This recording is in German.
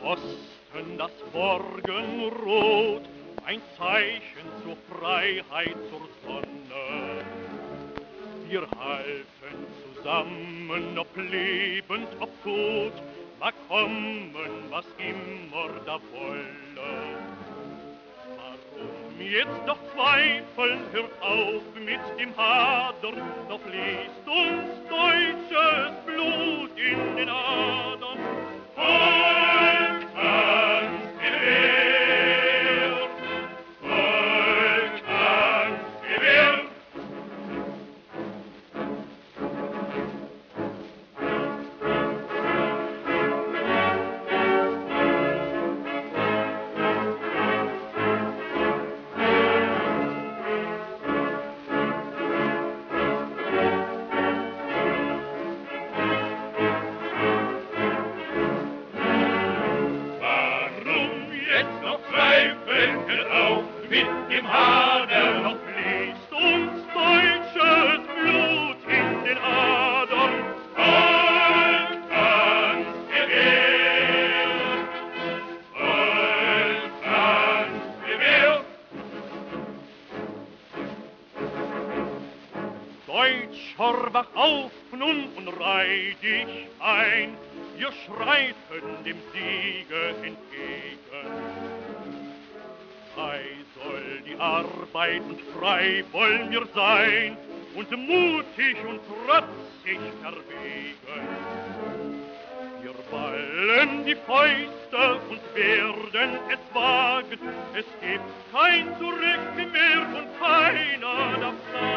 Osten das Morgenrot, ein Zeichen zur Freiheit, zur Sonne. Wir halten zusammen, ob lebend, ob tot, mag kommen, was immer da wolle. Warum jetzt noch zweifeln, hört auf mit dem Hadern, doch fließt uns deutsches Blut in den Adern. Volk, tanzt Gewehr, Volk, tanzt Gewehr. Mit dem Hader noch fließt uns deutsches Blut in den Adern. Volk, tanzt Gewehr, Volk, tanzt Gewehr. Deutscher, wach auf nun und reih dich ein, wir schreiten dem Siege entgegen. Frei soll die Arbeit und frei wollen wir sein und mutig und trotzig verwegen. Wir ballen die Fäuste und werden es wagen, es gibt kein Zurück mehr und keiner darf sagen.